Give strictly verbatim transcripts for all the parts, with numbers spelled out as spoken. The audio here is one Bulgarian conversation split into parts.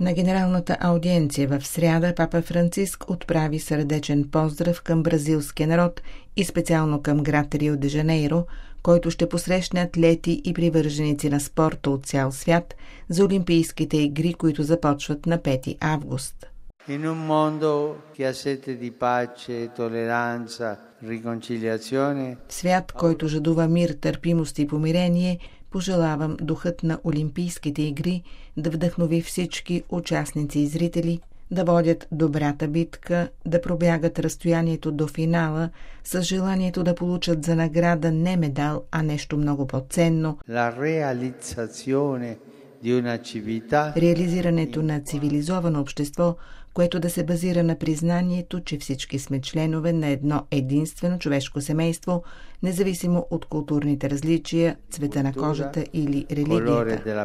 На генералната аудиенция в сряда папа Франциск отправи сърдечен поздрав към бразилския народ и специално към град Рио де Жанейро, който ще посрещне атлети и привърженици на спорта от цял свят за Олимпийските игри, които започват на пети август. In un mondo che ha sete di pace, tolleranza, riconciliazione. Свят, който жадува мир, търпимост и помирение, пожелавам духът на Олимпийските игри да вдъхнови всички участници и зрители, да водят добрата битка, да пробягат разстоянието до финала с желанието да получат за награда не медал, а нещо много по-ценно. La realizzazione di una civiltà. Реализирането на цивилизовано общество, което да се базира на признанието, че всички сме членове на едно единствено човешко семейство, независимо от културните различия, цвета на кожата или религията.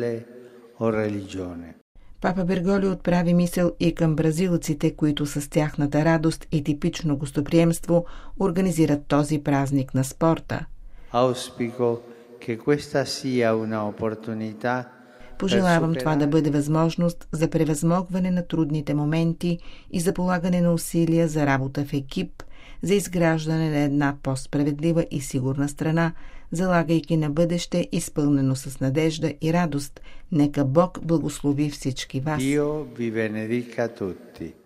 Папа Берголи отправи мисъл и към бразилците, които с тяхната радост и типично гостоприемство организират този празник на спорта. Auspico che questa sia una opportunità. Пожелавам това да бъде възможност за превъзмогване на трудните моменти и за полагане на усилия за работа в екип, за изграждане на една по-справедлива и сигурна страна, залагайки на бъдеще, изпълнено с надежда и радост. Нека Бог благослови всички вас. Dio vi benedica tutti.